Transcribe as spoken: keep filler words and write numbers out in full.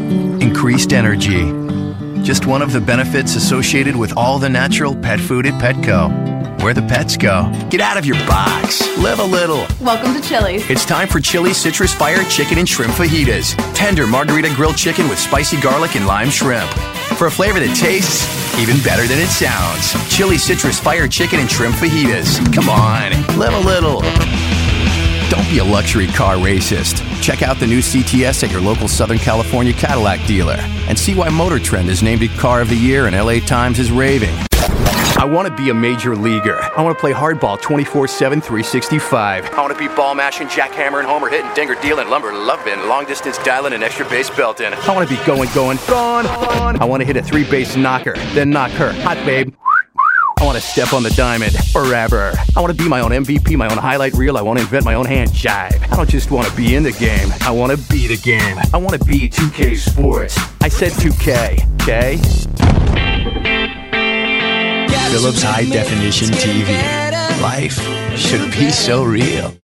increased energy. Just one of the benefits associated with all the natural pet food at Petco. Where the pets go. Get out of your box. Live a little. Welcome to Chili's. It's time for Chili's Citrus Fire Chicken and Shrimp Fajitas. Tender margarita grilled chicken with spicy garlic and lime shrimp. For a flavor that tastes even better than it sounds. Chili's Citrus Fire Chicken and Shrimp Fajitas. Come on, live a little. Don't be a luxury car racist. Check out the new C T S at your local Southern California Cadillac dealer and see why Motor Trend has named it Car of the Year and L A Times is raving. I want to be a major leaguer. I want to play hardball twenty-four seven, three sixty-five. I want to be ball mashing, jackhammering, homer hitting, dinger dealing, lumber loving, long distance dialing, and extra base belting. I want to be going, going, gone, gone. I want to hit a three base knocker, then knock her. Hot babe. I want to step on the diamond forever. I want to be my own M V P, my own highlight reel. I want to invent my own hand jive. I don't just want to be in the game. I want to be the game. I want to be two K Sports. I said two K, okay? Philips High Definition T V. Life should be so real.